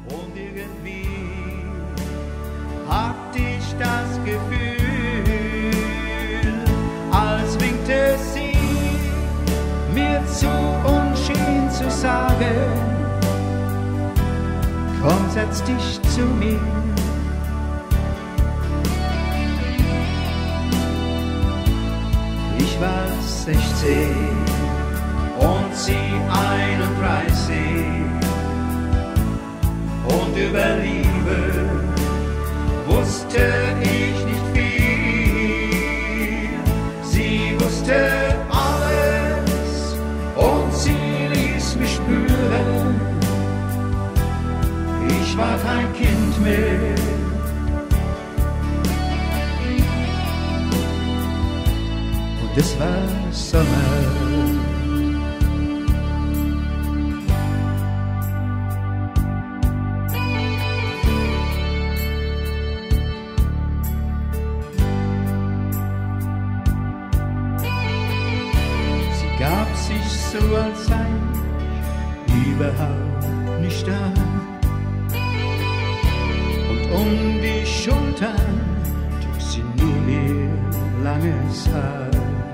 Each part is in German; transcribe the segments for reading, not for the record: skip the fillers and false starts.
Und irgendwie hatte ich das Gefühl, als winkte sie mir zu und schien zu sagen, komm, setz dich zu mir. Ich war 16 und sie 31 und über Liebe wusste ich nicht viel. Sie wusste alles und sie ließ mich spüren, ich war kein Kind mehr. Und es war Sommer. Gab sich so, als sei ich überhaupt nicht da. Und um die Schultern trug sie nur ihr langes Haar.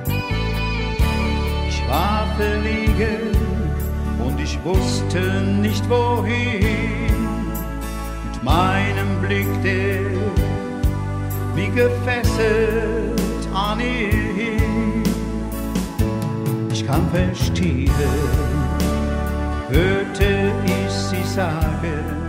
Ich war verlegen und ich wusste nicht wohin. Mit meinem Blick, der wie gefesselt an ihr hing. Ich kann verstehen, hörte ich sie sagen,